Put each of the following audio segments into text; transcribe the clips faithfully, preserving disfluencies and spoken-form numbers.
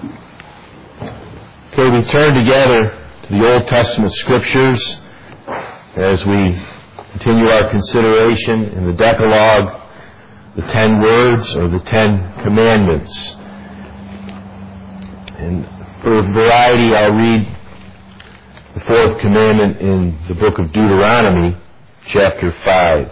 Okay, we turn together to the Old Testament Scriptures as we continue our consideration in the Decalogue, the Ten Words or the Ten Commandments. And for variety, I'll read the fourth commandment in the book of Deuteronomy, chapter five.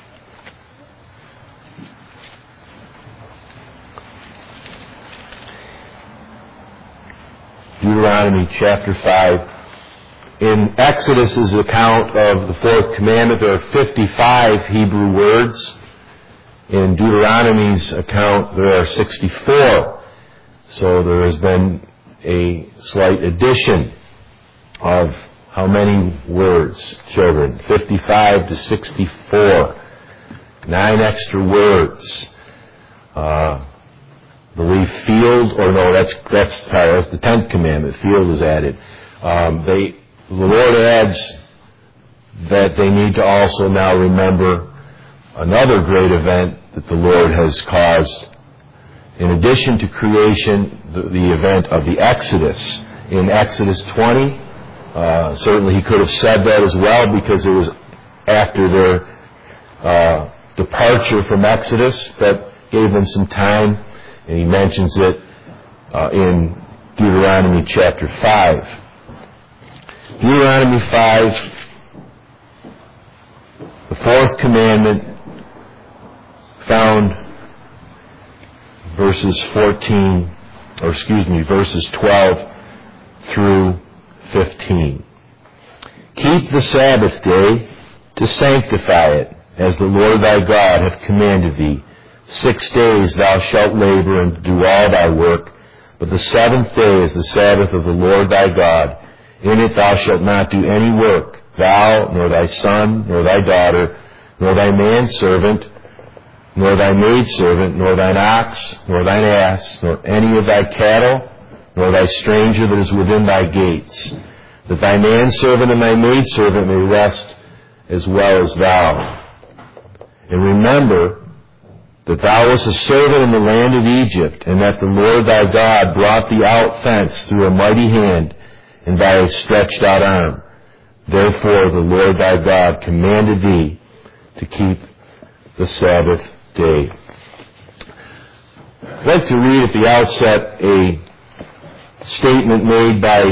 Deuteronomy chapter five. In Exodus's account of the fourth commandment, there are fifty-five Hebrew words. In Deuteronomy's account, there are sixty-four. So there has been a slight addition of how many words, children? fifty-five to sixty-four. Nine extra words. Uh, I believe field, or no, that's, that's, sorry, that's the tenth commandment. Field is added. Um, they, the Lord adds that they need to also now remember another great event that the Lord has caused. In addition to creation, the, the event of the Exodus. In Exodus twenty, uh, certainly he could have said that as well because it was after their uh, departure from Exodus that gave them some time. And he mentions it uh, in Deuteronomy chapter five. Deuteronomy five, the fourth commandment, found verses fourteen, or excuse me, verses twelve through fifteen. Keep the Sabbath day to sanctify it, as the Lord thy God hath commanded thee. Six days thou shalt labor and do all thy work, but the seventh day is the Sabbath of the Lord thy God. In it thou shalt not do any work, thou, nor thy son, nor thy daughter, nor thy manservant, nor thy maidservant, nor thine ox, nor thine ass, nor any of thy cattle, nor thy stranger that is within thy gates, that thy manservant and thy maidservant may rest as well as thou. And remember that thou wast a servant in the land of Egypt, and that the Lord thy God brought thee out thence through a mighty hand and by a stretched out arm. Therefore the Lord thy God commanded thee to keep the Sabbath day. I'd like to read at the outset a statement made by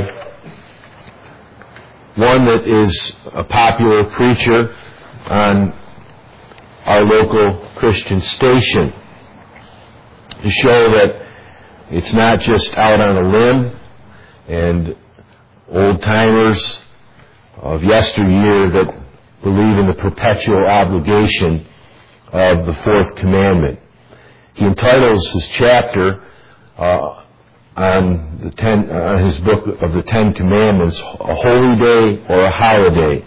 one that is a popular preacher on our local Christian station, to show that it's not just out on a limb and old-timers of yesteryear that believe in the perpetual obligation of the fourth commandment. He entitles his chapter uh, on the ten, uh, his book of the Ten Commandments, A Holy Day or a Holiday.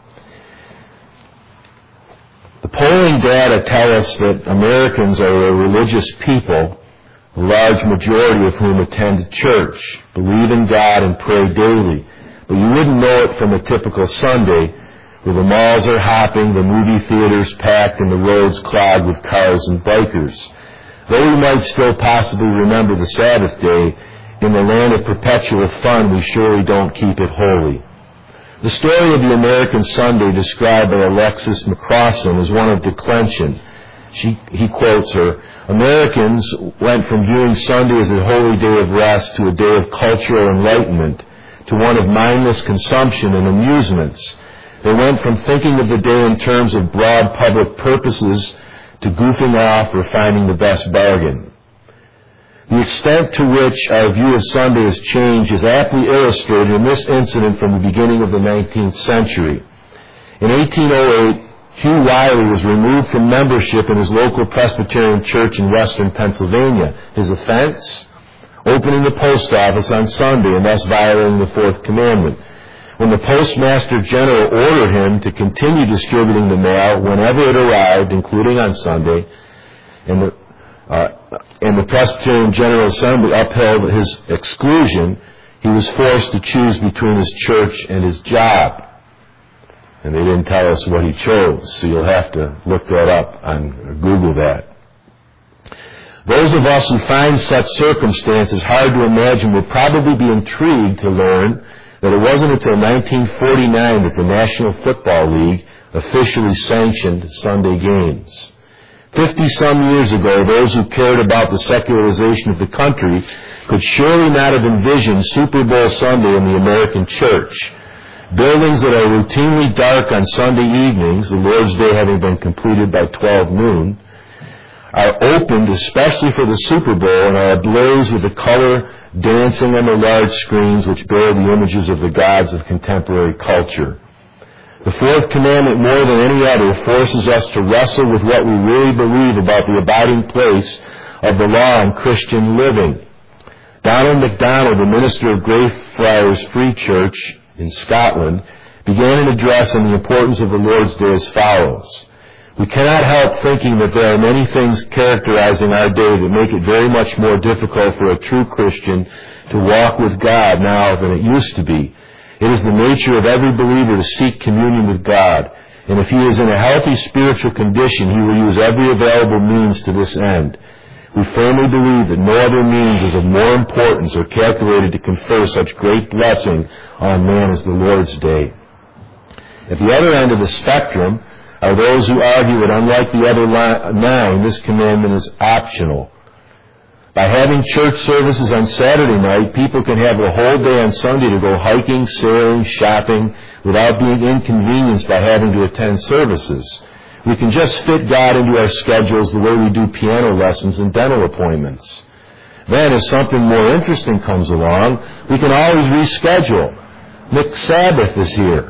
The polling data tell us that Americans are a religious people, a large majority of whom attend church, believe in God, and pray daily. But you wouldn't know it from a typical Sunday, where the malls are hopping, the movie theaters packed, and the roads clogged with cars and bikers. Though we might still possibly remember the Sabbath day, in the land of perpetual fun, we surely don't keep it holy. The story of the American Sunday described by Alexis McCrossan is one of declension. She, he quotes her, Americans went from viewing Sunday as a holy day of rest to a day of cultural enlightenment, to one of mindless consumption and amusements. They went from thinking of the day in terms of broad public purposes to goofing off or finding the best bargain. The extent to which our view of Sunday has changed is aptly illustrated in this incident from the beginning of the nineteenth century. In eighteen oh eight, Hugh Wiley was removed from membership in his local Presbyterian church in western Pennsylvania. His offense? Opening the post office on Sunday and thus violating the fourth commandment. When the Postmaster General ordered him to continue distributing the mail whenever it arrived, including on Sunday, and the Uh, and the Presbyterian General Assembly upheld his exclusion, he was forced to choose between his church and his job. And they didn't tell us what he chose, so you'll have to look that up and Google that. Those of us who find such circumstances hard to imagine will probably be intrigued to learn that it wasn't until nineteen forty-nine that the National Football League officially sanctioned Sunday games. Fifty-some years ago, those who cared about the secularization of the country could surely not have envisioned Super Bowl Sunday in the American church. Buildings that are routinely dark on Sunday evenings, the Lord's Day having been completed by twelve noon, are opened especially for the Super Bowl and are ablaze with the color dancing on the large screens which bear the images of the gods of contemporary culture. The fourth commandment, more than any other, forces us to wrestle with what we really believe about the abiding place of the law in Christian living. Donald MacDonald, the minister of Greyfriars Free Church in Scotland, began an address on the importance of the Lord's Day as follows. We cannot help thinking that there are many things characterizing our day that make it very much more difficult for a true Christian to walk with God now than it used to be. It is the nature of every believer to seek communion with God, and if he is in a healthy spiritual condition, he will use every available means to this end. We firmly believe that no other means is of more importance or calculated to confer such great blessing on man as the Lord's Day. At the other end of the spectrum are those who argue that unlike the other nine, this commandment is optional. By having church services on Saturday night, people can have a whole day on Sunday to go hiking, sailing, shopping, without being inconvenienced by having to attend services. We can just fit God into our schedules the way we do piano lessons and dental appointments. Then, as something more interesting comes along, we can always reschedule. Next Sabbath is here.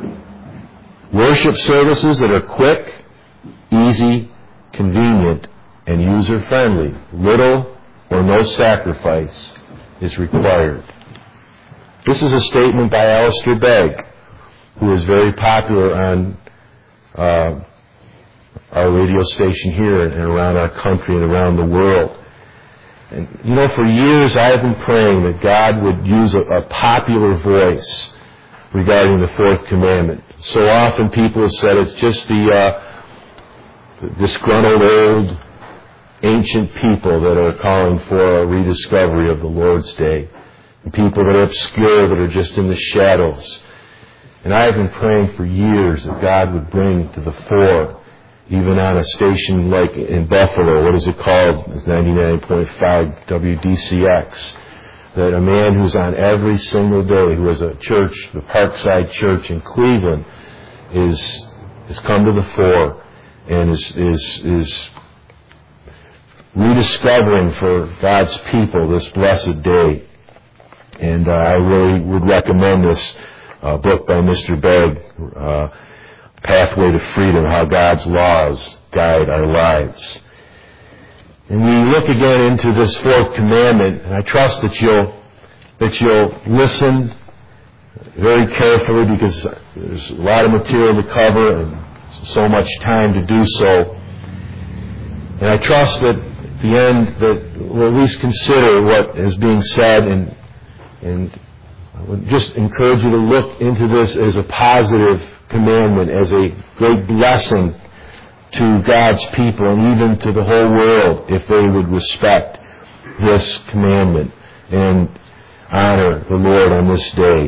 Worship services that are quick, easy, convenient, and user-friendly. Little or no sacrifice is required. This is a statement by Alistair Begg, who is very popular on uh, our radio station here and around our country and around the world. And, you know, for years I have been praying that God would use a, a popular voice regarding the fourth commandment. So often people have said it's just the uh, disgruntled old ancient people that are calling for a rediscovery of the Lord's Day, and people that are obscure, that are just in the shadows. And I have been praying for years that God would bring to the fore, even on a station like in Buffalo, what is it called? It's ninety-nine point five W D C X, that a man who's on every single day, who has a church, the Parkside Church in Cleveland, is has come to the fore and is is is rediscovering for God's people this blessed day. And uh, I really would recommend this uh, book by Mister Begg, uh, Pathway to Freedom, How God's Laws Guide Our Lives. And we look again into this fourth commandment, and I trust that you'll that you'll listen very carefully, because there's a lot of material to cover and so much time to do so. And I trust that at the end that we'll at least consider what is being said, and and I would just encourage you to look into this as a positive commandment, as a great blessing to God's people and even to the whole world if they would respect this commandment and honor the Lord on this day.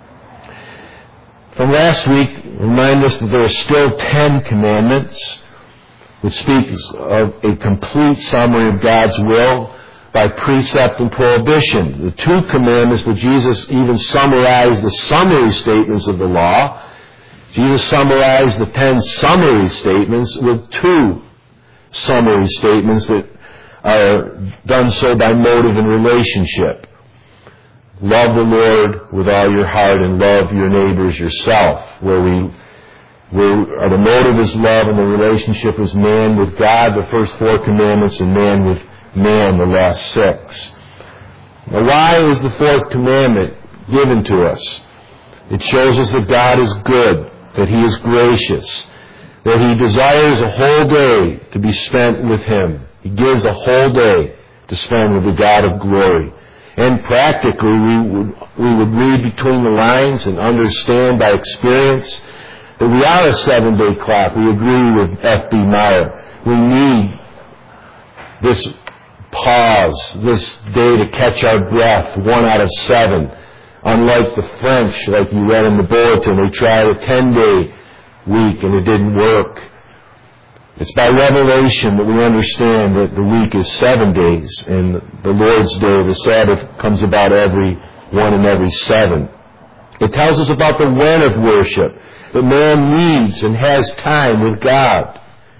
From last week, remind us that there are still ten commandments, which speaks of a complete summary of God's will by precept and prohibition. The two commandments that Jesus even summarized the summary statements of the law. Jesus summarized the ten summary statements with two summary statements that are done so by motive and relationship. Love the Lord with all your heart and love your neighbors yourself, where we where the motive is love and the relationship is man with God, the first four commandments, and man with man, the last six. Now, why is the fourth commandment given to us? It shows us that God is good, that He is gracious, that He desires a whole day to be spent with Him. He gives a whole day to spend with the God of glory. And practically, we would, we would read between the lines and understand by experience that we are a seven-day clock. We agree with F B Meyer. We need this pause, this day to catch our breath, one out of seven. Unlike the French, like you read in the bulletin, they tried a ten-day week and it didn't work. It's by revelation that we understand that the week is seven days, and the Lord's Day, the Sabbath, comes about every one and every seven. It tells us about the when of worship, that man needs and has time with God.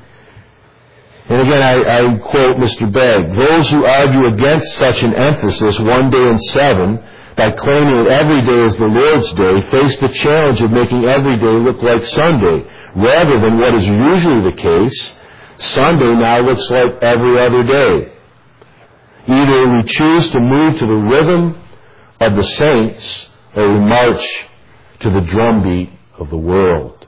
And again, I, I quote Mister Begg, those who argue against such an emphasis, one day in seven, by claiming that every day is the Lord's Day, face the challenge of making every day look like Sunday. Rather than what is usually the case, Sunday now looks like every other day. Either we choose to move to the rhythm of the saints, or we march to the drumbeat of the world.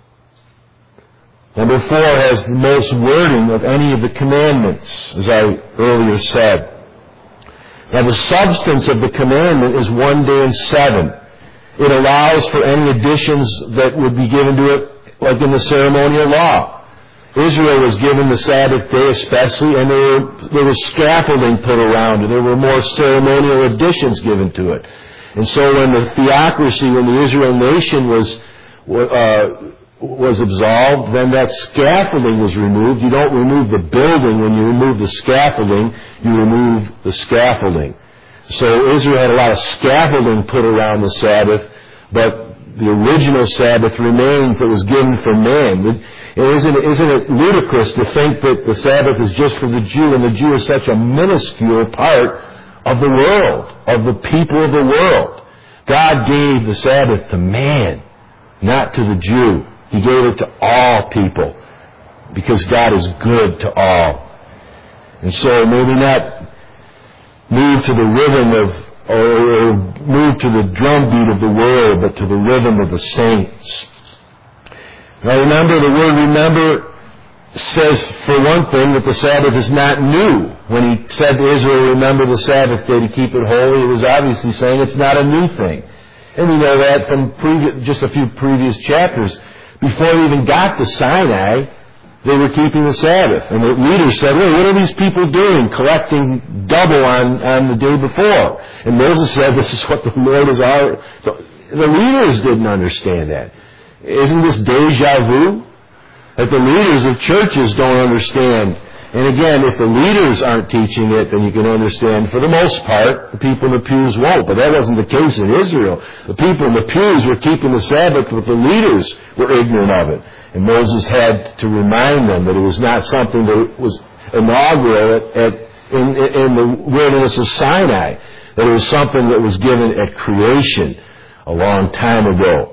Number four has the most wording of any of the commandments, as I earlier said. Now, the substance of the commandment is one day in seven. It allows for any additions that would be given to it, like in the ceremonial law. Israel was given the Sabbath day especially, and there, were, there was scaffolding put around it. There were more ceremonial additions given to it. And so when the theocracy, when the Israel nation was uh, was absolved, then that scaffolding was removed. You don't remove the building when you remove the scaffolding. You remove the scaffolding. So Israel had a lot of scaffolding put around the Sabbath, but the original Sabbath remained that was given for man. Isn't it, isn't it ludicrous to think that the Sabbath is just for the Jew, and the Jew is such a minuscule part of the world, of the people of the world? God gave the Sabbath to man, not to the Jew. He gave it to all people because God is good to all. And so maybe not move to the rhythm of, or move to the drumbeat of the world, but to the rhythm of the saints. Now remember, the word remember says, for one thing, that the Sabbath is not new. When he said to Israel, remember the Sabbath day to keep it holy, he was obviously saying it's not a new thing. And we know that from previous, just a few previous chapters. Before they even got to Sinai, they were keeping the Sabbath. And the leaders said, well, what are these people doing, collecting double on, on the day before? And Moses said, this is what the Lord is our... The leaders didn't understand that. Isn't this deja vu? That the leaders of churches don't understand. And again, if the leaders aren't teaching it, then you can understand, for the most part, the people in the pews won't. But that wasn't the case in Israel. The people in the pews were keeping the Sabbath, but the leaders were ignorant of it. And Moses had to remind them that it was not something that was inaugural at, at, in, in the wilderness of Sinai. That it was something that was given at creation a long time ago.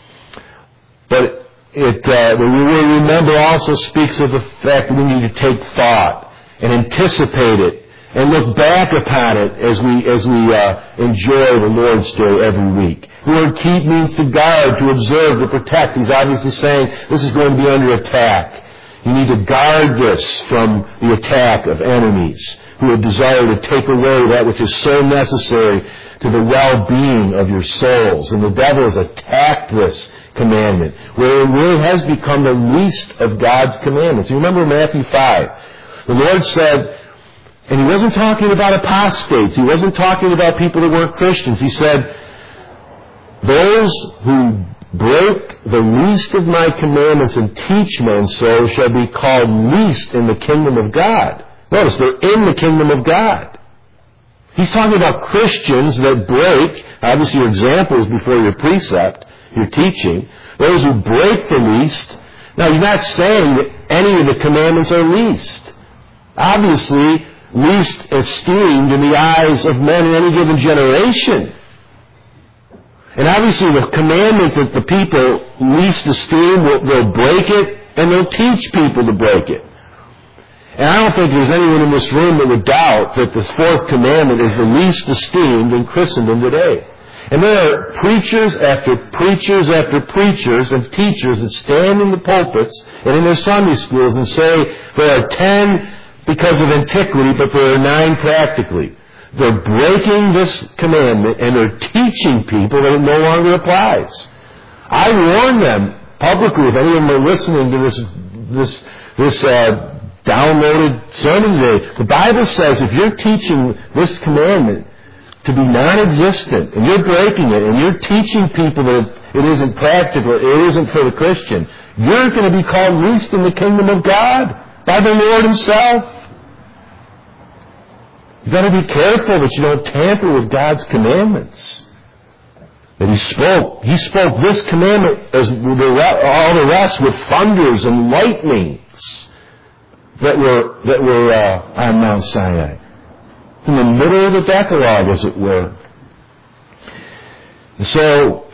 But It, uh, the word remember also speaks of the fact that we need to take thought and anticipate it and look back upon it as we as we uh, enjoy the Lord's Day every week. The word keep means to guard, to observe, to protect. He's obviously saying this is going to be under attack. You need to guard this from the attack of enemies who would desire to take away that which is so necessary to the well-being of your souls. And the devil has attacked this commandment, where it really has become the least of God's commandments. You remember Matthew five. The Lord said, and He wasn't talking about apostates. He wasn't talking about people that weren't Christians. He said, those who break the least of my commandments and teach men so shall be called least in the kingdom of God. Notice, they're in the kingdom of God. He's talking about Christians that break, obviously your example is before your precept, your teaching, those who break the least. Now, you're not saying that any of the commandments are least. Obviously, least esteemed in the eyes of men in any given generation. And obviously, the commandment that the people least esteem, will, they'll break it, and they'll teach people to break it. And I don't think there's anyone in this room that would doubt that this fourth commandment is the least esteemed in Christendom today. And there are preachers after preachers after preachers and teachers that stand in the pulpits and in their Sunday schools and say there are ten because of antiquity, but there are nine practically. They're breaking this commandment and they're teaching people that it no longer applies. I warn them publicly, if any of them are listening to this this this uh, downloaded sermon today. The Bible says if you're teaching this commandment to be non-existent, and you're breaking it, and you're teaching people that it isn't practical, it isn't for the Christian, you're going to be called least in the kingdom of God by the Lord Himself. You've got to be careful that you don't tamper with God's commandments. That He spoke. He spoke this commandment as all the rest with thunders and lightnings that were that were uh, on Mount Sinai. In the middle of the Decalogue, as it were. So,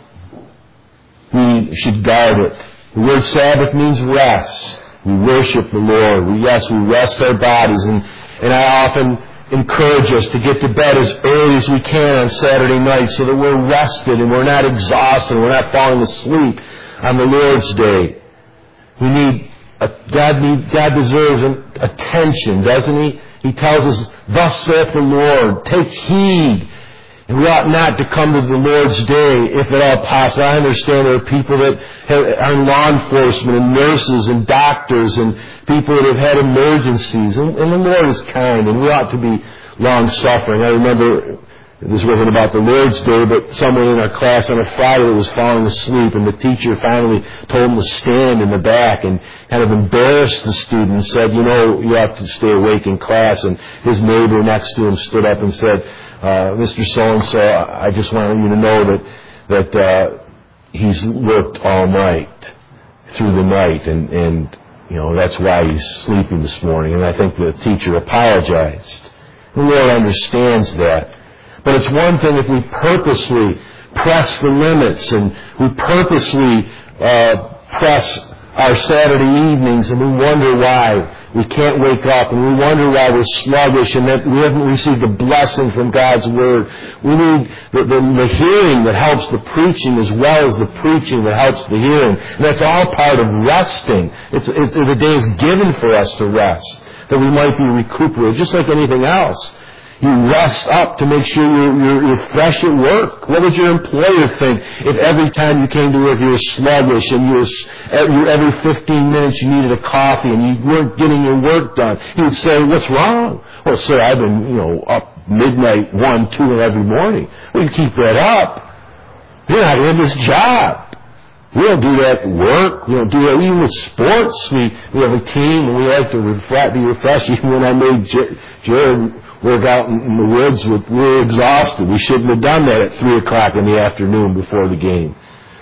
we should guard it. The word Sabbath means rest. We worship the Lord. We, yes, we rest our bodies. And, and I often encourage us to get to bed as early as we can on Saturday night so that we're rested and we're not exhausted and we're not falling asleep on the Lord's Day. We need, a, God, need, God deserves an attention, doesn't He? He tells us, thus saith the Lord, take heed. And we ought not to come to the Lord's Day, if at all possible. I understand there are people that have, are in law enforcement and nurses and doctors and people that have had emergencies. And, and the Lord is kind, and we ought to be long-suffering. I remember, this wasn't about the Lord's Day, but someone in our class on a Friday was falling asleep, and the teacher finally told him to stand in the back and kind of embarrassed the student and said, you know, you have to stay awake in class. And his neighbor next to him stood up and said, uh, Mister So-and-so, I just want you to know that, that uh, he's worked all night, through the night, and, and, you know, that's why he's sleeping this morning. And I think the teacher apologized. The Lord understands that. But it's one thing if we purposely press the limits and we purposely uh, press our Saturday evenings and we wonder why we can't wake up and we wonder why we're sluggish and that we haven't received a blessing from God's Word. We need the, the, the hearing that helps the preaching as well as the preaching that helps the hearing. And that's all part of resting. It's, it, the day is given for us to rest, that we might be recuperated, just like anything else. You rest up to make sure you're, you're, you're fresh at work. What would your employer think if every time you came to work you were sluggish and you were, every fifteen minutes you needed a coffee and you weren't getting your work done? He would say, what's wrong? Well, sir, I've been, you know, up midnight, one, two every morning. Well, you keep that up. You're not in this job. We don't do that at work. We don't do that even with sports. We, we have a team and we like to refresh, be refreshed. Even when I made J- Jared work out in, in the woods, we were exhausted. We shouldn't have done that at three o'clock in the afternoon before the game.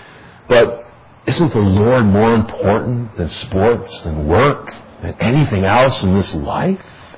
But isn't the Lord more important than sports, than work, than anything else in this life?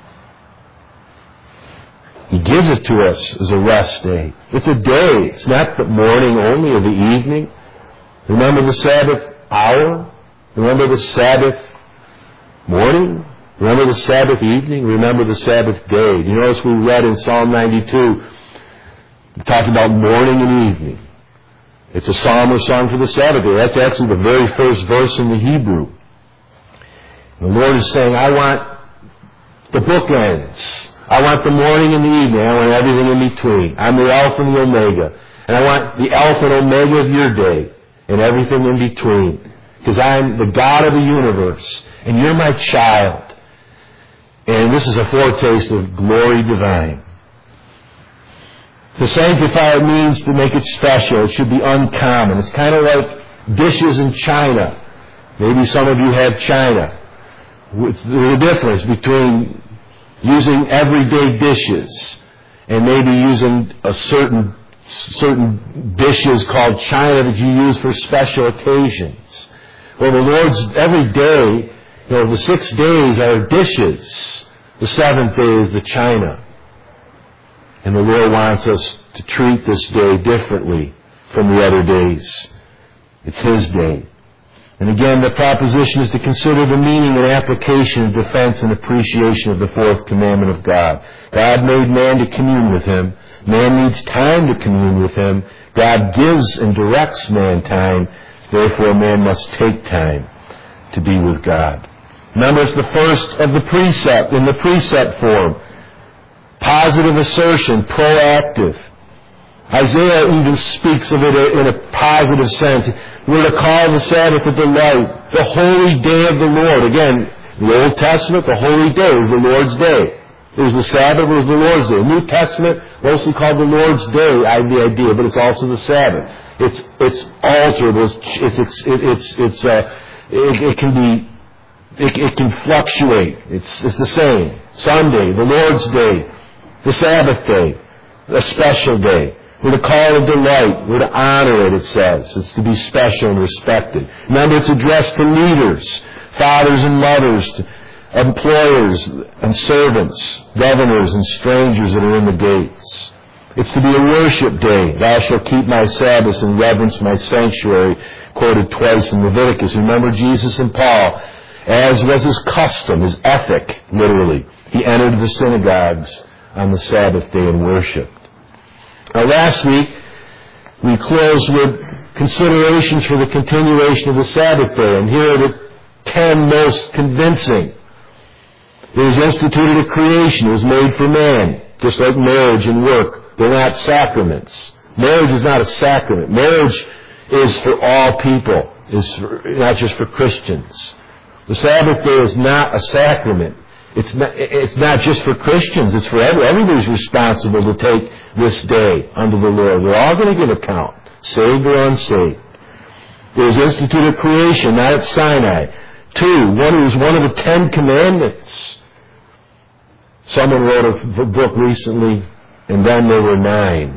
He gives it to us as a rest day. It's a day. It's not the morning only or the evening. Remember the Sabbath hour? Remember the Sabbath morning? Remember the Sabbath evening? Remember the Sabbath day. You notice we read in Psalm ninety-two, talking about morning and evening. It's a psalm or song for the Sabbath day. That's actually the very first verse in the Hebrew. The Lord is saying, I want the bookends. I want the morning and the evening. I want everything in between. I'm the Alpha and the Omega. And I want the Alpha and Omega of your day. And everything in between. Because I'm the God of the universe. And you're my child. And this is a foretaste of glory divine. To sanctify it means to make it special. It should be uncommon. It's kind of like dishes in china. Maybe some of you have china. What's the difference between using everyday dishes and maybe using a certain certain dishes called china that you use for special occasions? Well, the Lord's every day, you know, the six days are dishes. The seventh day is the china. And the Lord wants us to treat this day differently from the other days. It's His day. And again, the proposition is to consider the meaning and application and defense and appreciation of the fourth commandment of God. God made man to commune with Him. Man needs time to commune with Him. God gives and directs man time. Therefore, man must take time to be with God. Remember, it's the first of the precept, in the precept form. Positive assertion, proactive. Isaiah even speaks of it in a positive sense. We're to call the Sabbath a delight, the holy day of the Lord. Again, In the Old Testament, the holy day is the Lord's day. It was the Sabbath, it was the Lord's day. The New Testament, mostly called the Lord's day, I have the idea, but it's also the Sabbath. It's it's alterable. It's it's it's it's, it's uh, it, it can be it, it can fluctuate. It's it's the same. Sunday, the Lord's day, the Sabbath day, a special day. We're to call it delight. We're to honor it, it says. It's to be special and respected. Remember, it's addressed to leaders, fathers and mothers, to employers and servants, governors and strangers that are in the gates. It's to be a worship day. Thou shalt keep my Sabbaths and reverence my sanctuary, quoted twice in Leviticus. Remember Jesus and Paul, as was his custom, his ethic, literally. He entered the synagogues on the Sabbath day and worshiped. Now, last week, we closed with considerations for the continuation of the Sabbath day, and here are the ten most convincing. It was instituted at creation. It was made for man, just like marriage and work. They're not sacraments. Marriage is not a sacrament. Marriage is for all people, is for, not just for Christians. The Sabbath day is not a sacrament. It's not, it's not just for Christians. It's for everybody. Everybody's responsible to take this day unto the Lord. We're all going to give account, saved or unsaved. It was instituted at creation, not at Sinai. Two, one was one of the Ten Commandments. Someone wrote a book recently, and then there were nine.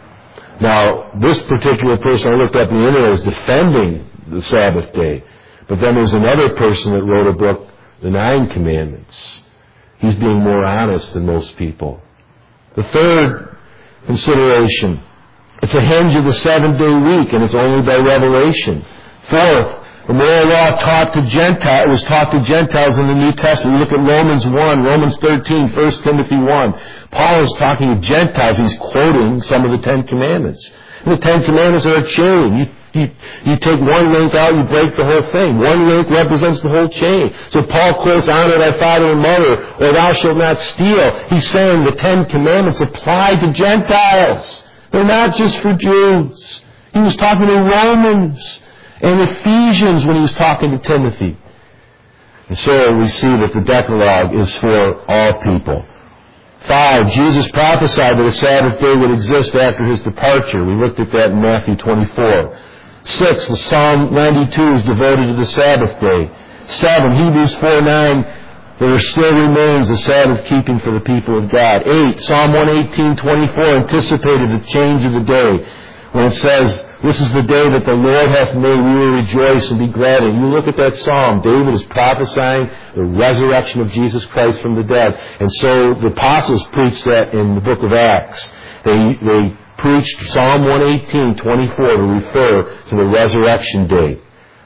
Now, this particular person I looked up on the internet is defending the Sabbath day. But then there's another person that wrote a book, The Nine Commandments. He's being more honest than most people. The third consideration, it's a hinge of the seven-day week, and it's only by revelation. Fourth, the moral law taught to Gentiles, was taught to Gentiles in the New Testament. We look at Romans one, Romans thirteen, First Timothy one. Paul is talking to Gentiles. He's quoting some of the Ten Commandments. And the Ten Commandments are a chain. You, you, you take one link out, you break the whole thing. One link represents the whole chain. So Paul quotes, honor thy father and mother, or thou shalt not steal. He's saying the Ten Commandments apply to Gentiles. They're not just for Jews. He was talking to Romans and Ephesians when he was talking to Timothy. And so we see that the Decalogue is for all people. Five, Jesus prophesied that a Sabbath day would exist after his departure. We looked at that in Matthew twenty-four. Six, the Psalm ninety-two is devoted to the Sabbath day. Seven, Hebrews four nine, there still remains a Sabbath keeping for the people of God. Eight, Psalm one eighteen twenty-four anticipated the change of the day when it says, this is the day that the Lord hath made, we will rejoice and be glad. And you look at that psalm, David is prophesying the resurrection of Jesus Christ from the dead. And so the apostles preached that in the book of Acts. They, they preached Psalm one eighteen twenty-four to refer to the resurrection day.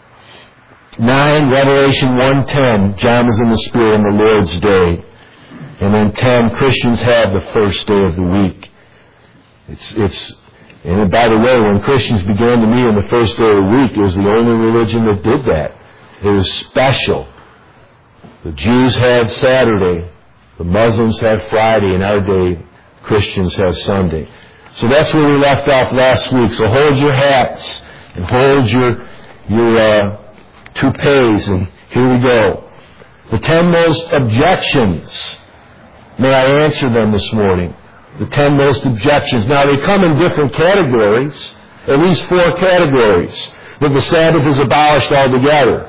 Nine, Revelation one ten, John was in the Spirit on the Lord's day. And then ten, Christians have the first day of the week. It's, it's, And by the way, when Christians began to meet on the first day of the week, it was the only religion that did that. It was special. The Jews had Saturday. The Muslims had Friday. In our day, Christians have Sunday. So that's where we left off last week. So hold your hats and hold your, your uh, toupees, and here we go. The ten most objections. May I answer them this morning? The ten most objections. Now, they come in different categories, at least four categories. That the Sabbath is abolished altogether.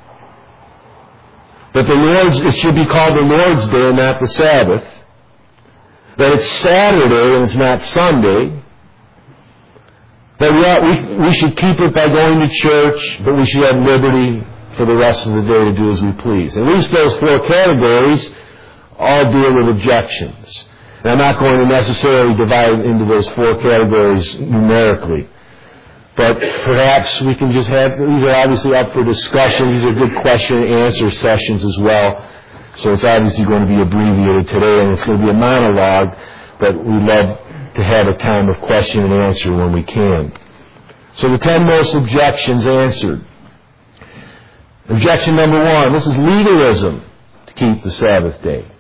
That the Lord's, it should be called the Lord's Day and not the Sabbath. That it's Saturday and it's not Sunday. That we, ought, we, we should keep it by going to church, but we should have liberty for the rest of the day to do as we please. At least those four categories all deal with objections. And I'm not going to necessarily divide into those four categories numerically. But perhaps we can just have, these are obviously up for discussion. These are good question and answer sessions as well. So it's obviously going to be abbreviated today, and it's going to be a monologue, but we love to have a time of question and answer when we can. So the ten most objections answered. Objection number one, this is legalism to keep the Sabbath day.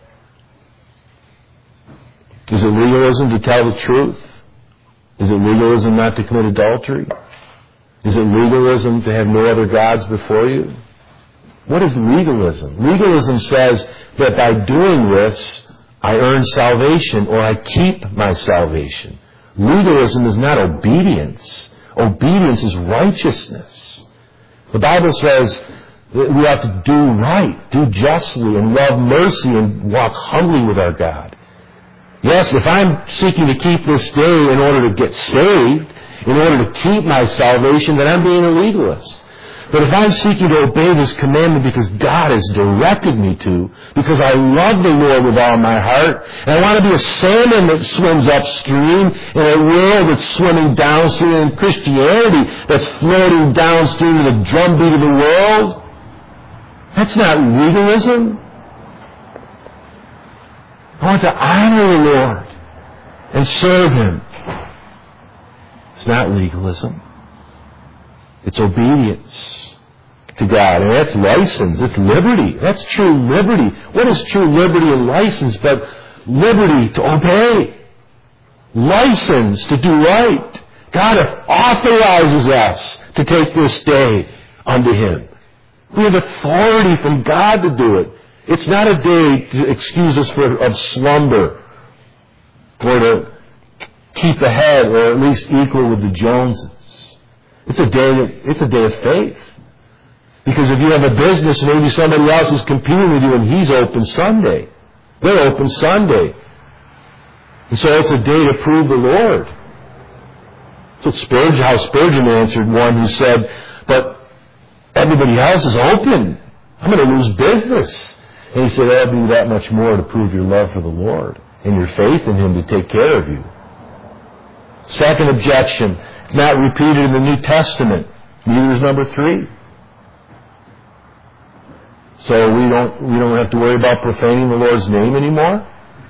Is it legalism to tell the truth? Is it legalism not to commit adultery? Is it legalism to have no other gods before you? What is legalism? Legalism says that by doing this, I earn salvation or I keep my salvation. Legalism is not obedience. Obedience is righteousness. The Bible says that we have to do right, do justly, and love mercy and walk humbly with our God. Yes, if I'm seeking to keep this day in order to get saved, in order to keep my salvation, then I'm being a legalist. But if I'm seeking to obey this commandment because God has directed me to, because I love the Lord with all my heart, and I want to be a salmon that swims upstream in a whale that's swimming downstream, in Christianity that's floating downstream in the drumbeat of the world, that's not legalism. I want to honor the Lord and serve Him. It's not legalism. It's obedience to God. And that's license. It's liberty. That's true liberty. What is true liberty and license but liberty to obey? License to do right. God authorizes us to take this day unto Him. We have authority from God to do it. It's not a day to excuse us for, of slumber or to keep ahead or at least equal with the Joneses. It's a day that, it's a day of faith. Because if you have a business, maybe somebody else is competing with you and he's open Sunday. They're open Sunday. And so it's a day to prove the Lord. So Spurgeon, how Spurgeon answered one who said, but everybody else is open. I'm going to lose business. And he said, that'll be that much more to prove your love for the Lord and your faith in Him to take care of you. Second objection, it's not repeated in the New Testament. Neither is number three. So we don't, we don't have to worry about profaning the Lord's name anymore.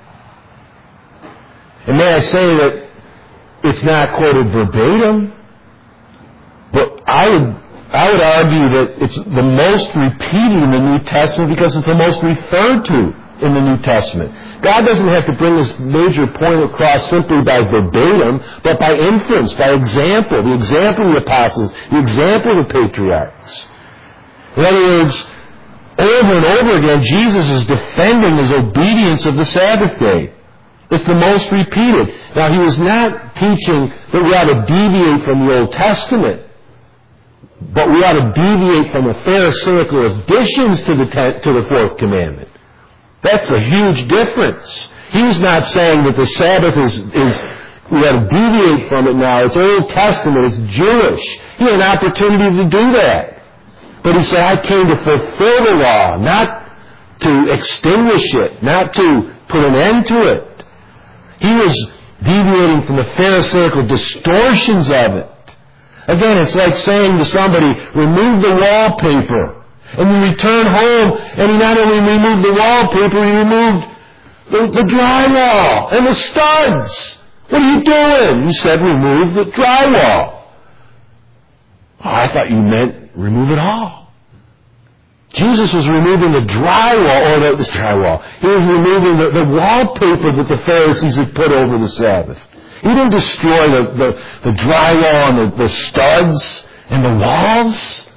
And may I say that it's not quoted verbatim, but I would I would argue that it's the most repeated in the New Testament because it's the most referred to in the New Testament. God doesn't have to bring this major point across simply by verbatim, but by inference, by example, the example of the apostles, the example of the patriarchs. In other words, over and over again, Jesus is defending His obedience of the Sabbath day. It's the most repeated. Now, He was not teaching that we ought to deviate from the Old Testament, but we ought to deviate from the Pharisaical additions to the ten, to the fourth commandment. That's a huge difference. He was not saying that the Sabbath is, is we ought to deviate from it now. It's Old Testament. It's Jewish. He had an opportunity to do that. But He said, I came to fulfill the law, not to extinguish it, not to put an end to it. He was deviating from the Pharisaical distortions of it. Again, it's like saying to somebody, remove the wallpaper. And you return home, and he not only removed the wallpaper, he removed the, the drywall and the studs. What are you doing? You said remove the drywall. Oh, I thought you meant remove it all. Jesus was removing the drywall, or the, the drywall. He was removing the, the wallpaper that the Pharisees had put over the Sabbath. He didn't destroy the, the, the drywall and the, the studs and the walls.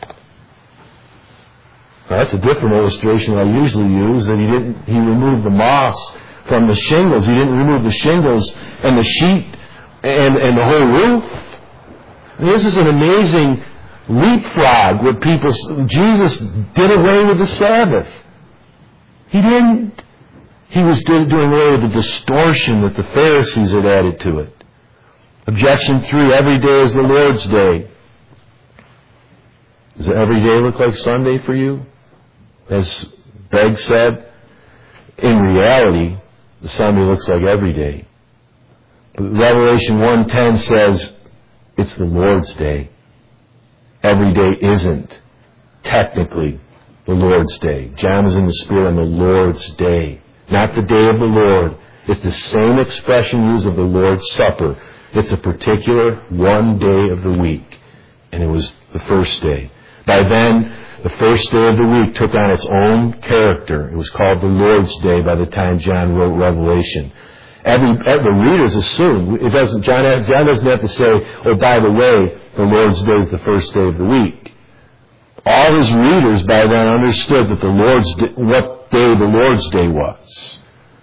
Now, that's a different illustration I usually use, that he didn't, he removed the moss from the shingles. He didn't remove the shingles and the sheet and, and the whole roof. And this is an amazing leapfrog with people. Jesus did away with the Sabbath. He didn't. He was doing away with the distortion that the Pharisees had added to it. Objection three, every day is the Lord's day. Does every day look like Sunday for you? As Begg said, in reality, the Sunday looks like every day. But Revelation one ten says it's the Lord's day. Every day isn't technically the Lord's day. John was in the Spirit on the Lord's day. Not the day of the Lord. It's the same expression used of the Lord's Supper. It's a particular one day of the week. And it was the first day. By then, the first day of the week took on its own character. It was called the Lord's Day by the time John wrote Revelation. Every, the readers assume, it doesn't, John, John doesn't have to say, oh, by the way, the Lord's Day is the first day of the week. All his readers by then understood that the Lord's day, what day the Lord's day was.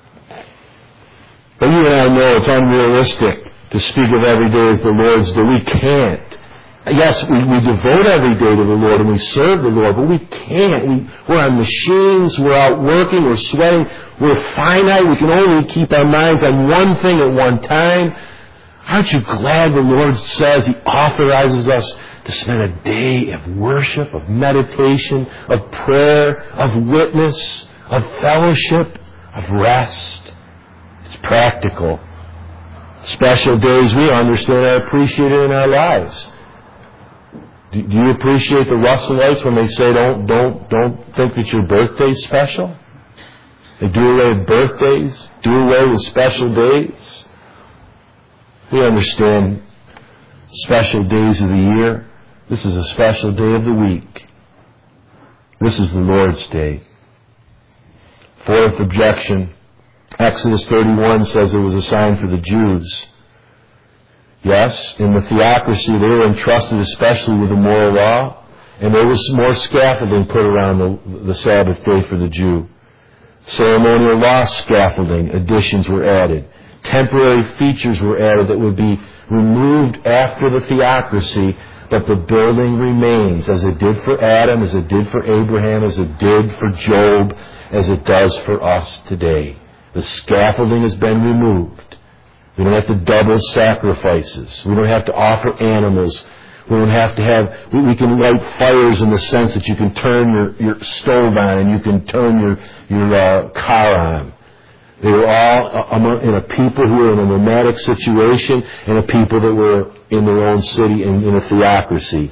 But you and I know it's unrealistic to speak of every day as the Lord's day. We can't. Yes, we, we devote every day to the Lord and we serve the Lord, but we can't. We, we're on machines, we're out working, we're sweating, we're finite. We can only keep our minds on one thing at one time. Aren't you glad the Lord says He authorizes us to spend a day of worship, of meditation, of prayer, of witness, of fellowship, of rest? It's practical. Special days we understand are appreciated in our lives. Do you appreciate the Russellites when they say don't don't don't think that your birthday's special? They do away with birthdays, do away with special days. We understand special days of the year. This is a special day of the week. This is the Lord's Day. Fourth objection. Exodus thirty-one says it was a sign for the Jews. Yes, in the theocracy they were entrusted especially with the moral law, and there was more scaffolding put around the, the Sabbath day for the Jew. Ceremonial law scaffolding additions were added. Temporary features were added that would be removed after the theocracy, but the building remains as it did for Adam, as it did for Abraham, as it did for Job, as it does for us today. The scaffolding has been removed. We don't have to double sacrifices. We don't have to offer animals. We don't have to have, we, we can light fires in the sense that you can turn your, your stove on and you can turn your, your uh, car on. They were all among, in a people who were in a nomadic situation and a people that were in their own city in, in a theocracy.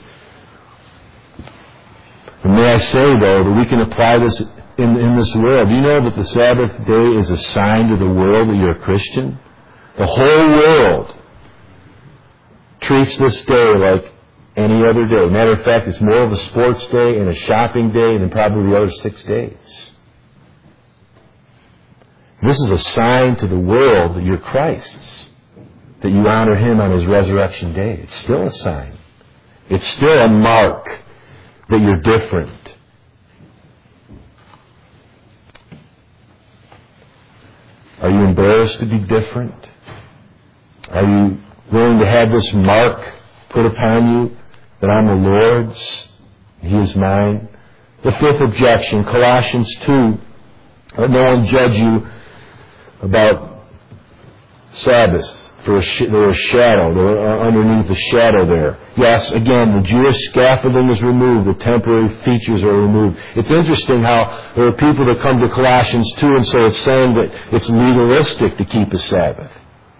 And may I say, though, that we can apply this in, in this world. Do you know that the Sabbath day is a sign to the world that you're a Christian? The whole world treats this day like any other day. Matter of fact, it's more of a sports day and a shopping day than probably the other six days. This is a sign to the world that you're Christ's, that you honor Him on His resurrection day. It's still a sign. It's still a mark that you're different. Are you embarrassed to be different? Are you willing to have this mark put upon you that I'm the Lord's, He is mine? The fifth objection, Colossians two, let no one judge you about Sabbaths. For a sh- they were a shadow. They were uh, underneath the shadow there. Yes, again, the Jewish scaffolding is removed. The temporary features are removed. It's interesting how there are people that come to Colossians two and say it's saying that it's legalistic to keep a Sabbath.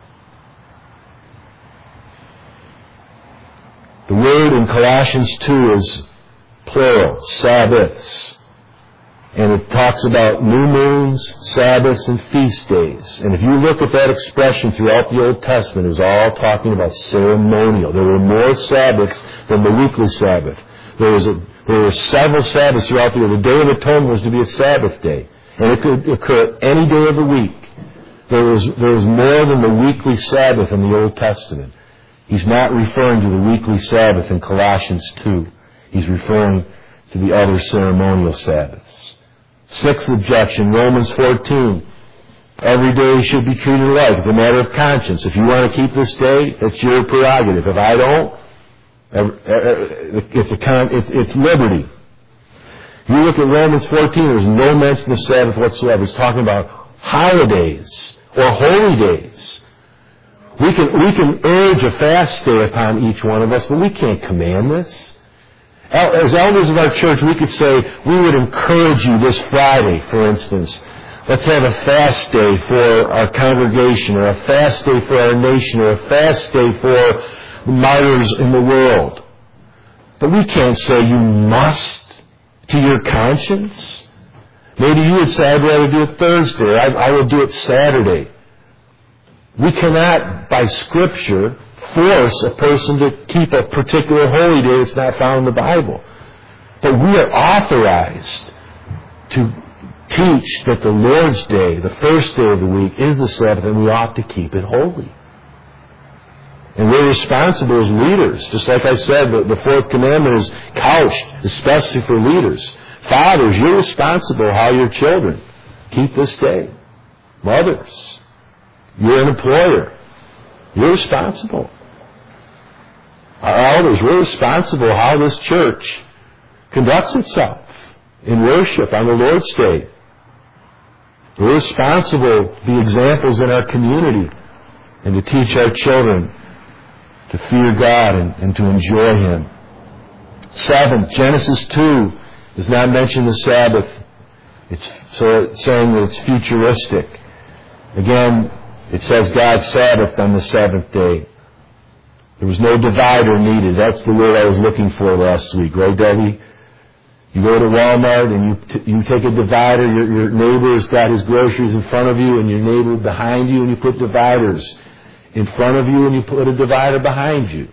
The word in Colossians two is plural, Sabbaths. And it talks about new moons, Sabbaths, and feast days. And if you look at that expression throughout the Old Testament, it was all talking about ceremonial. There were more Sabbaths than the weekly Sabbath. There was a, there were several Sabbaths throughout the year. The Day of Atonement was to be a Sabbath day. And it could occur any day of the week. There was, there was more than the weekly Sabbath in the Old Testament. He's not referring to the weekly Sabbath in Colossians two. He's referring to the other ceremonial Sabbaths. Sixth objection, Romans fourteen. Every day should be treated alike. It's a matter of conscience. If you want to keep this day, it's your prerogative. If I don't, it's a con- it's, it's liberty. You look at Romans fourteen, there's no mention of Sabbath whatsoever. It's talking about holidays or holy days. We can, we can urge a fast day upon each one of us, but we can't command this. As elders of our church, we could say, we would encourage you this Friday, for instance. Let's have a fast day for our congregation, or a fast day for our nation, or a fast day for martyrs in the world. But we can't say you must to your conscience. Maybe you would say, I'd rather do it Thursday, I, I will do it Saturday. We cannot, by Scripture, force a person to keep a particular holy day that's not found in the Bible. But we are authorized to teach that the Lord's Day, the first day of the week, is the Sabbath, and we ought to keep it holy. And we're responsible as leaders. Just like I said, the, the fourth commandment is couched especially for leaders. Fathers, you're responsible how your children keep this day. Mothers, you're an employer. You're responsible. Our elders, we're responsible how this church conducts itself in worship on the Lord's Day. We're responsible to be examples in our community and to teach our children to fear God and, and to enjoy Him. Seventh, Genesis two does not mention the Sabbath. It's so it's saying that it's futuristic. Again, it says God Sabbathed on the seventh day. There was no divider needed. That's the word I was looking for last week, right, Debbie? You go to Walmart and you t- you take a divider. Your, your neighbor's got his groceries in front of you and your neighbor behind you, and you put dividers in front of you and you put a divider behind you.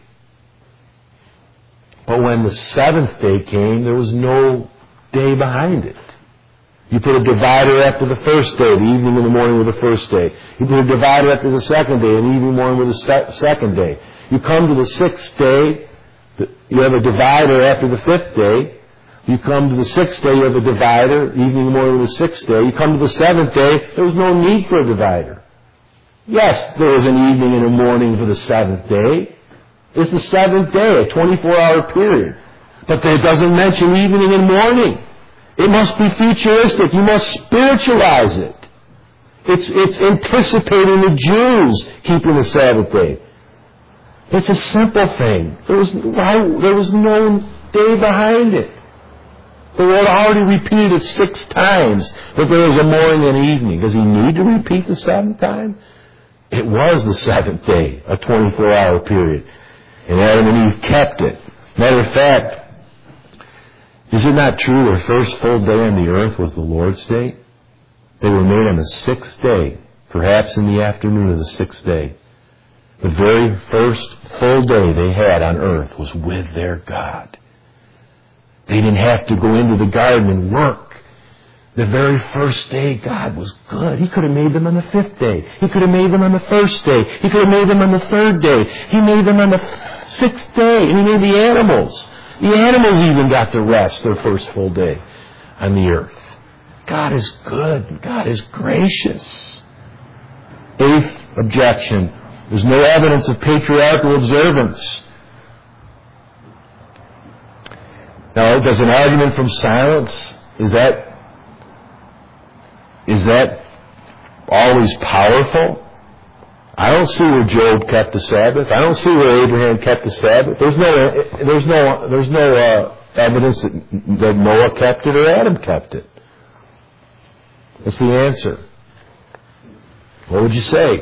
But when the seventh day came, there was no day behind it. You put a divider after the first day, the evening and the morning with the first day. You put a divider after the second day, and the evening and morning with the se- second day. You come to the sixth day, you have a divider after the fifth day. You come to the sixth day, you have a divider, evening and morning with the sixth day. You come to the seventh day, there was no need for a divider. Yes, there was an evening and a morning for the seventh day. It's the seventh day, a twenty-four hour period. But it doesn't mention evening and morning. It must be futuristic. You must spiritualize it. It's, it's anticipating the Jews keeping the Sabbath day. It's a simple thing. There was, there was no day behind it. The Lord already repeated it six times that there was a morning and evening. Does He need to repeat the seventh time? It was the seventh day, a twenty-four hour period. And Adam and Eve kept it. Matter of fact, is it not true their first full day on the earth was the Lord's Day? They were made on the sixth day, perhaps in the afternoon of the sixth day. The very first full day they had on earth was with their God. They didn't have to go into the garden and work. The very first day, God was good. He could have made them on the fifth day. He could have made them on the first day. He could have made them on the third day. He made them on the sixth day. And He made the animals. The animals even got to rest their first full day on the earth. God is good. God is gracious. Eighth objection. There's no evidence of patriarchal observance. Now, does an argument from silence, is that Is that always powerful? I don't see where Job kept the Sabbath. I don't see where Abraham kept the Sabbath. There's no, there's no, there's no uh, evidence that, that Noah kept it or Adam kept it. That's the answer. What would you say?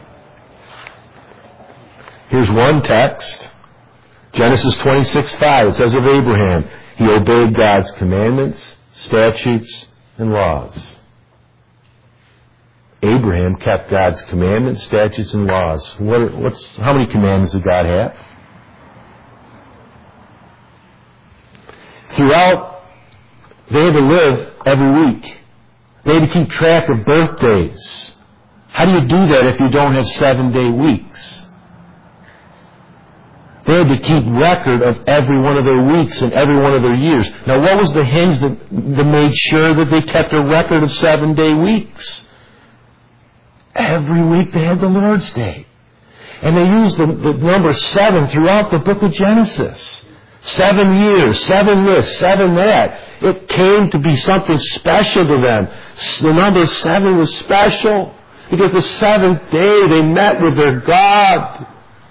Here's one text, Genesis twenty-six five. It says of Abraham, he obeyed God's commandments, statutes, and laws. Abraham kept God's commandments, statutes, and laws. What are, what's, how many commandments did God have? Throughout, they had to live every week. They had to keep track of birthdays. How do you do that if you don't have seven-day weeks? They had to keep record of every one of their weeks and every one of their years. Now, what was the hinge that, that made sure that they kept a record of seven-day weeks? Every week they had the Lord's Day. And they used the, the number seven throughout the book of Genesis. Seven years, seven this, seven that. It came to be something special to them. The number seven was special because the seventh day they met with their God.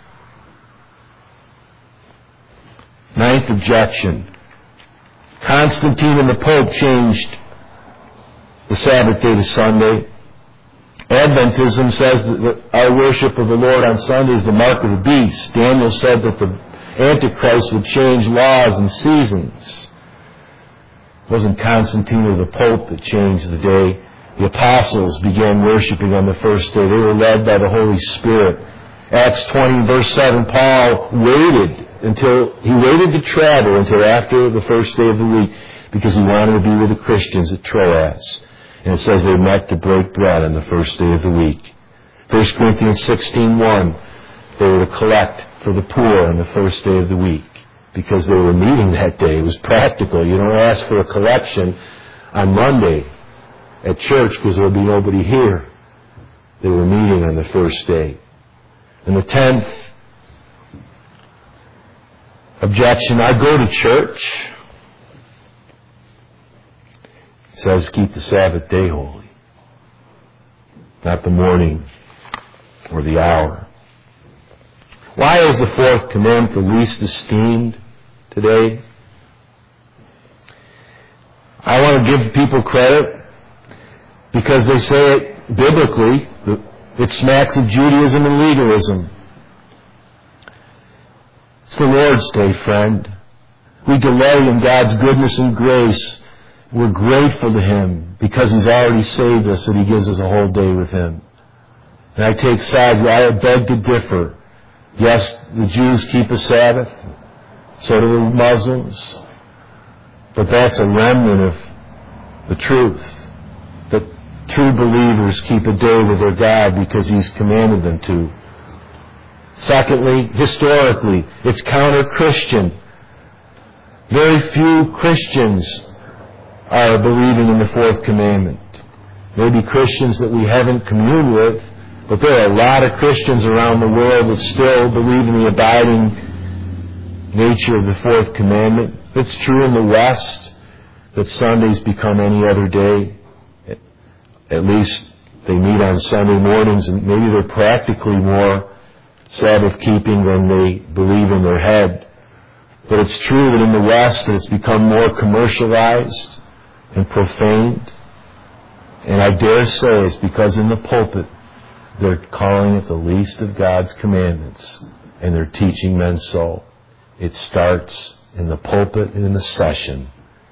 Ninth objection. Constantine and the Pope changed the Sabbath day to Sunday. Adventism says that our worship of the Lord on Sunday is the mark of the beast. Daniel said that the Antichrist would change laws and seasons. It wasn't Constantine or the Pope that changed the day. The apostles began worshiping on the first day. They were led by the Holy Spirit. Acts twenty, verse seven, Paul waited until, he waited to travel until after the first day of the week because he wanted to be with the Christians at Troas. And it says they met to break bread on the first day of the week. First Corinthians sixteen one. they were to collect for the poor on the first day of the week because they were meeting that day. It was practical. You don't ask for a collection on Monday at church because there will be nobody here. They were meeting on the first day. And the tenth objection, I go to church. It says keep the Sabbath day holy, not the morning or the hour. Why is the fourth commandment the least esteemed today? I want to give people credit because they say it biblically. It smacks of Judaism and legalism. It's the Lord's Day, friend. We delay in God's goodness and grace. We're grateful to Him because He's already saved us and He gives us a whole day with Him. And I take side, I beg to differ. Yes, the Jews keep a Sabbath. So do the Muslims. But that's a remnant of the truth. That true believers keep a day with their God because He's commanded them to. Secondly, historically, it's counter-Christian. Very few Christians are believing in the fourth commandment. Maybe Christians that we haven't communed with, but there are a lot of Christians around the world that still believe in the abiding nature of the fourth commandment. It's true in the West that Sundays become any other day. At least they meet on Sunday mornings, and maybe they're practically more Sabbath keeping than they believe in their head. But it's true that in the West that it's become more commercialized and profaned. And I dare say it's because in the pulpit they're calling it the least of God's commandments, and they're teaching men so. It starts in the pulpit and in the session.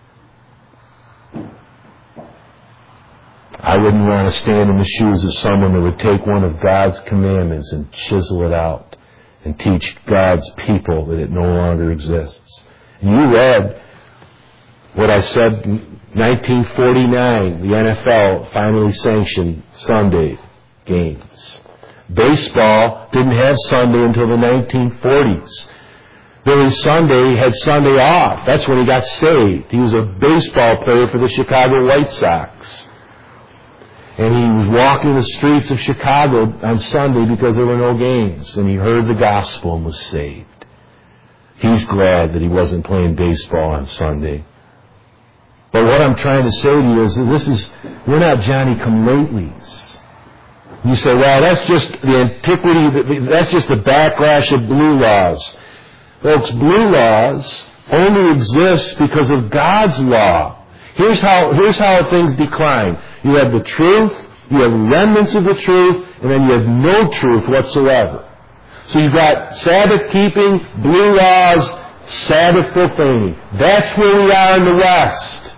I wouldn't want to stand in the shoes of someone that would take one of God's commandments and chisel it out and teach God's people that it no longer exists. And you read what I said in nineteen forty-nine, the N F L finally sanctioned Sunday games. Baseball didn't have Sunday until the nineteen forties. Billy Sunday had Sunday off. That's when he got saved. He was a baseball player for the Chicago White Sox. And he was walking the streets of Chicago on Sunday because there were no games. And he heard the gospel and was saved. He's glad that he wasn't playing baseball on Sunday. But what I'm trying to say to you is that this is, we're not Johnny-come-latelys. You say, well, that's just the antiquity, that's just the backlash of blue laws. Folks, blue laws only exist because of God's law. Here's how, here's how things decline. You have the truth, you have remnants of the truth, and then you have no truth whatsoever. So you've got Sabbath keeping, blue laws, Sabbath profaning. That's where we are in the West.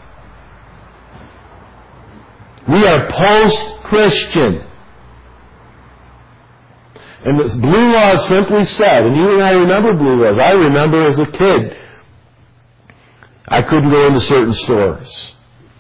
We are post-Christian. And the blue laws simply said, and you and I remember blue laws. I remember as a kid, I couldn't go into certain stores.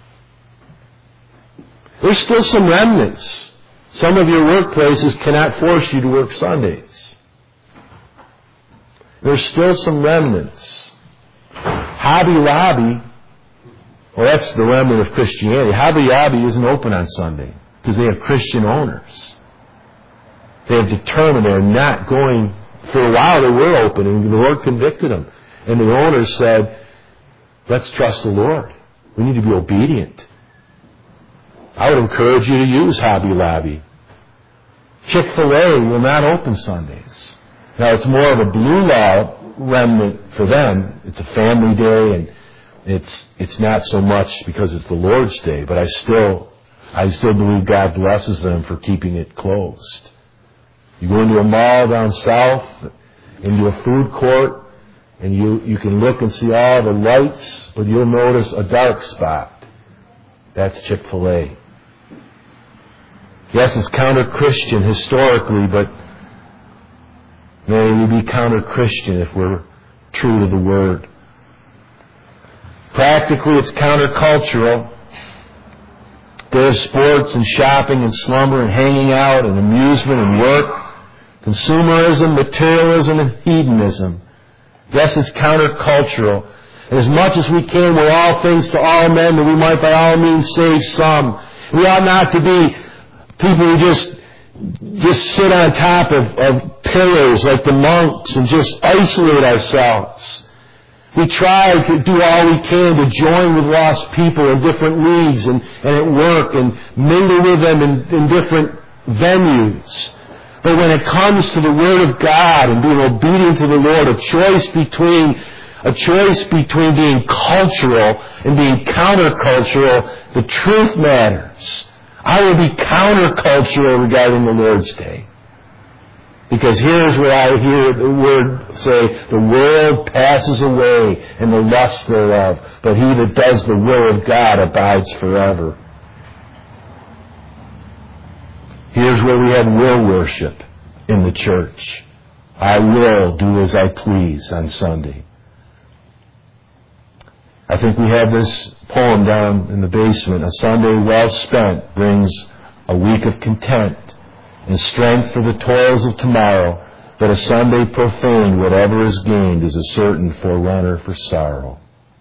There's still some remnants. Some of your workplaces cannot force you to work Sundays. There's still some remnants. Hobby Lobby, well, that's the remnant of Christianity. Hobby Lobby isn't open on Sunday because they have Christian owners. They have determined they're not going. For a while they were open, and the Lord convicted them. And the owners said, let's trust the Lord. We need to be obedient. I would encourage you to use Hobby Lobby. Chick-fil-A will not open Sundays. Now, it's more of a blue law remnant for them. It's a family day, and it's it's not so much because it's the Lord's Day, but I still I still believe God blesses them for keeping it closed. You go into a mall down south, into a food court, and you, you can look and see all the lights, but you'll notice a dark spot. That's Chick-fil-A. Yes, it's counter-Christian historically, but may we be counter-Christian if we're true to the Word. Practically, it's counter-cultural. There's sports and shopping and slumber and hanging out and amusement and work. Consumerism, materialism, and hedonism. Yes, it's countercultural. And as much as we can, we're all things to all men, that we might by all means save some. We ought not to be people who just just sit on top of, of pillars like the monks and just isolate ourselves. We try to do all we can to join with lost people in different leagues and, and at work and mingle with them in, in different venues. But when it comes to the Word of God and being obedient to the Lord, a choice between a choice between being cultural and being countercultural, the truth matters. I will be countercultural regarding the Lord's Day. Because here's where I hear the Word say, the world passes away and the lust thereof, but he that does the will of God abides forever. Here's where we have will worship in the church. I will do as I please on Sunday. I think we have this poem down in the basement. A Sunday well spent brings a week of content and strength for the toils of tomorrow, but a Sunday profaned, whatever is gained, is a certain forerunner for sorrow.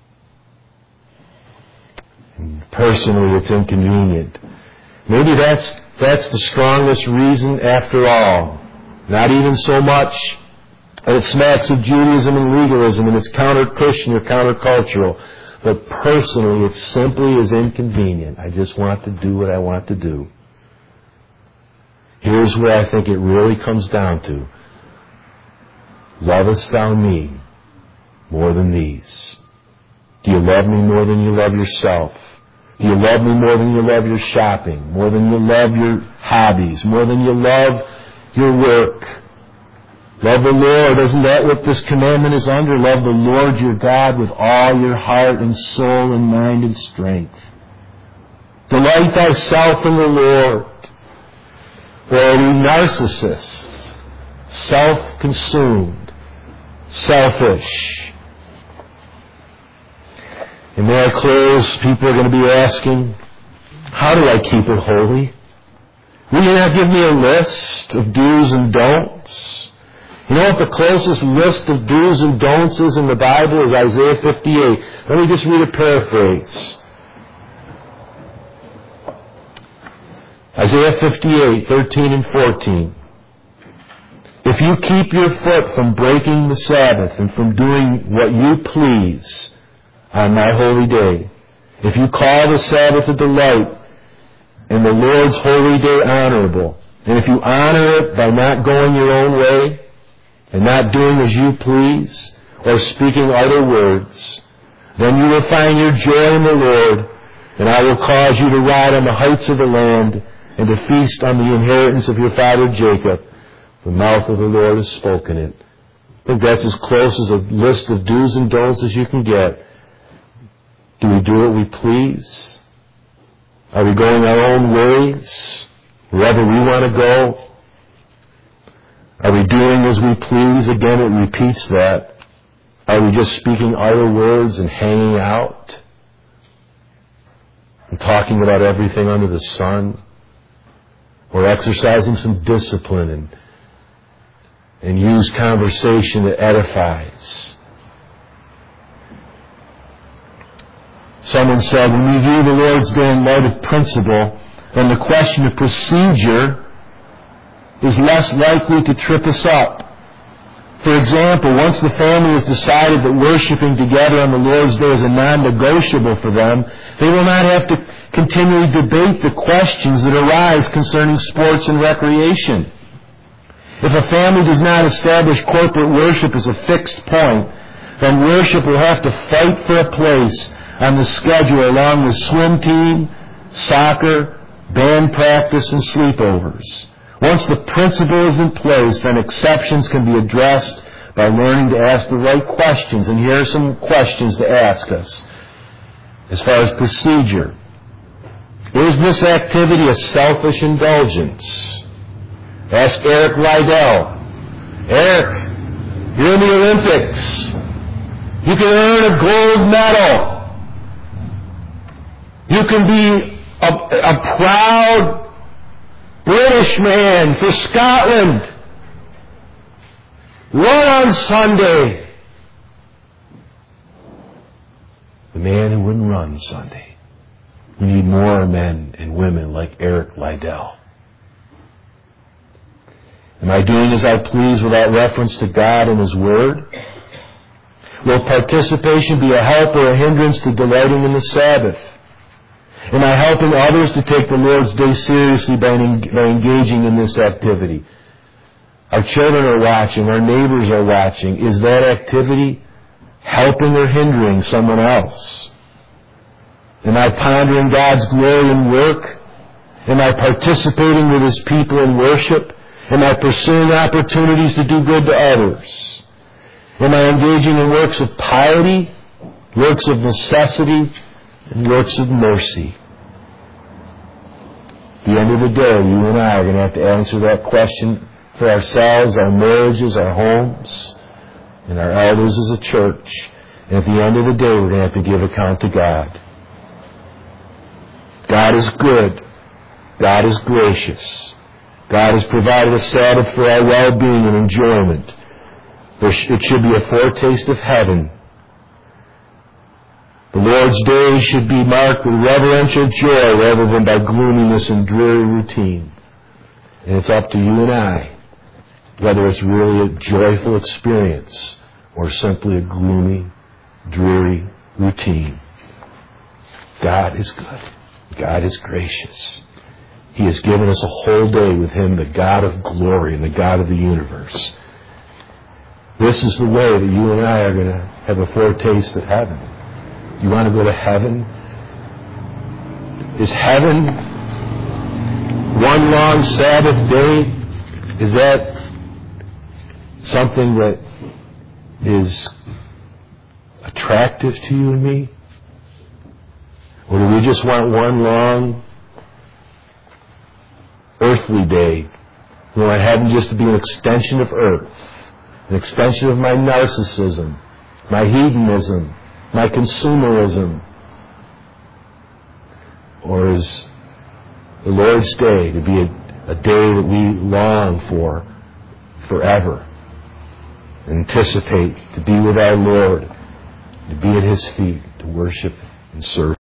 And personally, it's inconvenient. Maybe that's that's the strongest reason after all. Not even so much that it smacks of Judaism and legalism and it's counter-Christian or counter-cultural, but personally, it simply is inconvenient. I just want to do what I want to do. Here's where I think it really comes down to. Lovest thou me more than these? Do you love me more than you love yourself? Do you love me more than you love your shopping? More than you love your hobbies? More than you love your work? Love the Lord. Isn't that what this commandment is under? Love the Lord your God with all your heart and soul and mind and strength. Delight thyself in the Lord. Or are we narcissists? Self-consumed. Selfish. And may I close, people are going to be asking, how do I keep it holy? Will you not give me a list of do's and don'ts? You know what the closest list of do's and don'ts is in the Bible is Isaiah fifty-eight. Let me just read a paraphrase. Isaiah fifty-eight, thirteen and fourteen. If you keep your foot from breaking the Sabbath and from doing what you please on my holy day, if you call the Sabbath a delight and the Lord's holy day honorable, and if you honor it by not going your own way and not doing as you please or speaking idle words, then you will find your joy in the Lord, and I will cause you to ride on the heights of the land and to feast on the inheritance of your father Jacob. The mouth of the Lord has spoken it. I think that's as close as a list of do's and don'ts as you can get. Do we do what we please? Are we going our own ways, wherever we want to go? Are we doing as we please? Again, it repeats that. Are we just speaking idle words and hanging out and talking about everything under the sun? Or exercising some discipline and, and use conversation that edifies? Someone said, when we view the Lord's Day in light of principle, then the question of procedure is less likely to trip us up. For example, once the family has decided that worshiping together on the Lord's Day is a non-negotiable for them, they will not have to continually debate the questions that arise concerning sports and recreation. If a family does not establish corporate worship as a fixed point, then worship will have to fight for a place on the schedule along with swim team, soccer, band practice, and sleepovers. Once the principle is in place, then exceptions can be addressed by learning to ask the right questions. And here are some questions to ask us. As far as procedure, is this activity a selfish indulgence? Ask Eric Liddell. Eric, you're in the Olympics. You can earn a gold medal. You can be a, a proud British man for Scotland. Run on Sunday. The man who wouldn't run Sunday. We need more men and women like Eric Liddell. Am I doing as I please without reference to God and His Word? Will participation be a help or a hindrance to delighting in the Sabbath? Am I helping others to take the Lord's Day seriously by, by engaging in this activity? Our children are watching, our neighbors are watching. Is that activity helping or hindering someone else? Am I pondering God's glory and work? Am I participating with His people in worship? Am I pursuing opportunities to do good to others? Am I engaging in works of piety, works of necessity, and works of mercy? At the end of the day, you and I are going to have to answer that question for ourselves, our marriages, our homes, and our elders as a church. And at the end of the day, we're going to have to give account to God. God is good. God is gracious. God has provided a Sabbath for our well-being and enjoyment. It should be a foretaste of heaven. The Lord's Day should be marked with reverential joy rather than by gloominess and dreary routine. And it's up to you and I whether it's really a joyful experience or simply a gloomy, dreary routine. God is good. God is gracious. He has given us a whole day with Him, the God of glory and the God of the universe. This is the way that you and I are going to have a foretaste of heaven. You want to go to heaven? Is heaven one long Sabbath day? Is that something that is attractive to you and me? Or do we just want one long earthly day? We want heaven just to be an extension of earth, an extension of my narcissism, my hedonism, my consumerism? Or is the Lord's Day to be a, a day that we long for forever, anticipate to be with our Lord, to be at His feet, to worship and serve?